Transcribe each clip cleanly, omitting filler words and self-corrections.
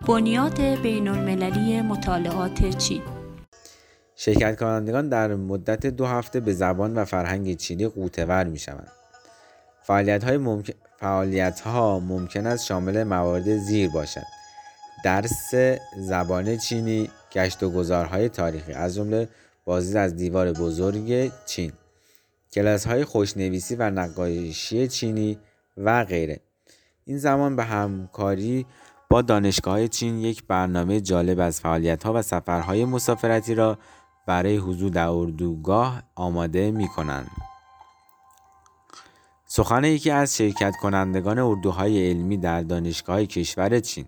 بنیاد بین‌المللی مطالعات چین. شرکت کنندگان در مدت 2 هفته به زبان و فرهنگ چینی غوطه‌ور می‌شوند. فعالیت‌ها ممکن است شامل موارد زیر باشد: درس زبان چینی، گشت و گذارهای تاریخی از جمله بازدید از دیوار بزرگ چین، کلاس‌های خوشنویسی و نقاشی چینی و غیره. این زمان به همکاری با دانشگاه‌های چین یک برنامه جالب از فعالیت‌ها و سفرهای مسافرتی را برای حضور در اردوگاه آماده می‌کنند. سخن یکی از شرکت کنندگان اردوهای علمی در دانشگاه‌های کشور چین: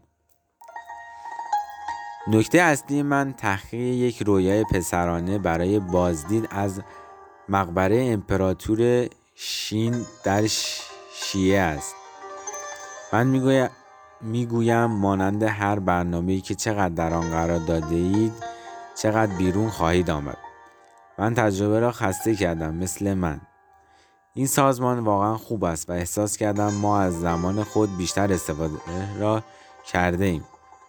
نکته اصلی من تحقیق یک رویای پسرانه برای بازدید از مقبره امپراتور شین در شیه است. من میگویم مانند هر برنامه‌ای که چقدر در آن قرار داده اید چقدر بیرون خواهید آمد. من تجربه را خسته کردم. مثل من این سازمان واقعا خوب است و احساس کردم ما از زمان خود بیشتر استفاده را کرده ایم.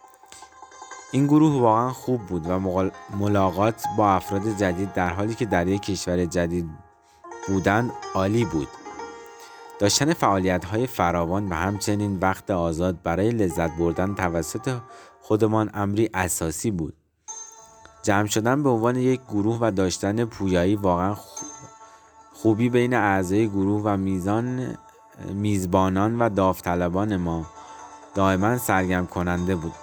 این گروه واقعا خوب بود و ملاقات با افراد جدید در حالی که در یک کشور جدید بودند عالی بود. داشتن فعالیت‌های فراوان و همچنین وقت آزاد برای لذت بردن توسط خودمان امری اساسی بود. جمع شدن به عنوان یک گروه و داشتن پویایی واقعا خوبی بین اعضای گروه و میزبانان و داوطلبان ما دائما سرگرم کننده بود.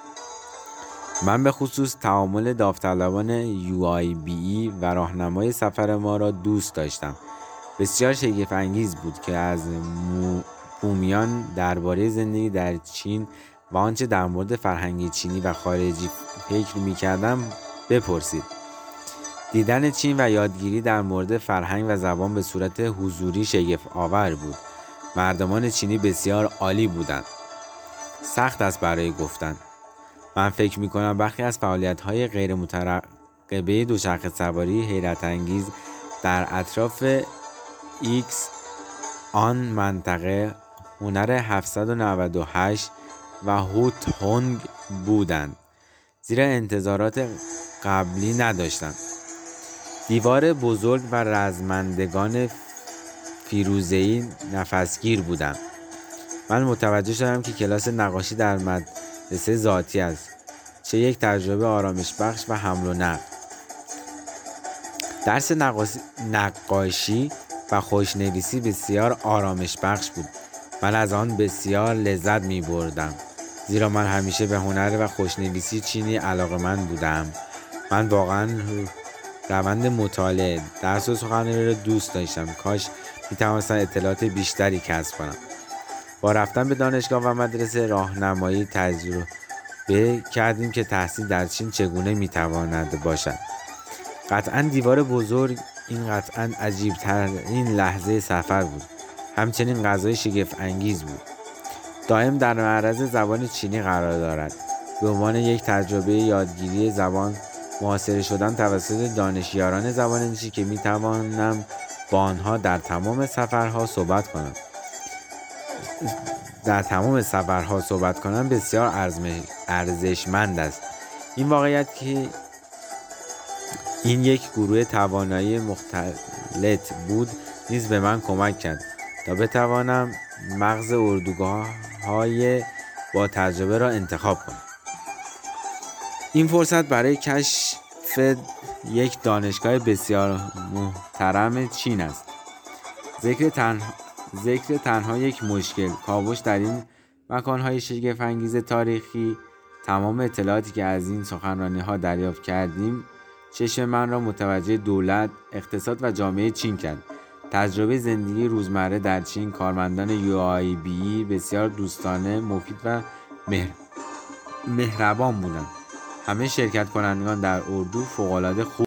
من به خصوص تعامل داوطلبان UIBE و راهنمای سفر ما را دوست داشتم. بسیار شگفت انگیز بود که از بومیان درباره زندگی در چین و آنچه در مورد فرهنگ چینی و خارجی فکر می‌کردم بپرسید. دیدن چین و یادگیری در مورد فرهنگ و زبان به صورت حضوری شگفت آور بود. مردمان چینی بسیار عالی بودند. سخت است برای گفتن. من فکر می‌کنم برخی از فعالیت‌های غیر مترقبه دوچرخه سواری حیرت انگیز در اطراف ایکس آن منطقه هنر 798 و هوت هونگ بودند، زیرا انتظارات قبلی نداشتند. دیوار بزرگ و رزمندگان فیروزه‌ای نفسگیر بودند. من متوجه شدم که کلاس نقاشی در مدرسه ذاتی است. چه یک تجربه آرامش بخش و حمل و نقل. درس نقاشی و خوشنویسی بسیار آرامش بخش بود. من از آن بسیار لذت می بردم، زیرا من همیشه به هنر و خوشنویسی چینی علاقه‌مند بودم. من واقعا روند مطالعه، درس و سخنرانی را دوست داشتم. کاش می توانستم اطلاعات بیشتری کسب کنم. با رفتن به دانشگاه و مدرسه راهنمایی تجربه کردیم که تحصیل در چین چگونه می تواند باشد. قطعاً دیوار بزرگ این قطعاً عجیب‌ترین لحظه سفر بود. همچنین غذای شگفت انگیز بود. دائم در معرض زبان چینی قرار دارد. به عنوان یک تجربه یادگیری زبان محاصره شدن توسط دانشیاران زبان چینی که می توانم با آنها در تمام سفرها صحبت کنم بسیار ارزشمند است. این واقعیت که این یک گروه توانایی مختلط بود نیز به من کمک کرد تا بتوانم مغز اردوگاه‌های با تجربه را انتخاب کنم. این فرصت برای کشف یک دانشگاه بسیار محترم چین است. ذکر تنها یک مشکل کاوش در این مکان‌های شگفت انگیز تاریخی. تمام اطلاعاتی که از این سخنرانی‌ها دریافت کردیم چشم من را متوجه دولت، اقتصاد و جامعه چین کرد. تجربه زندگی روزمره در چین، کارمندان UIBE بسیار دوستانه، مفید و مهربان بودند. همه شرکت کنندگان در اردو فوق‌العاده خوب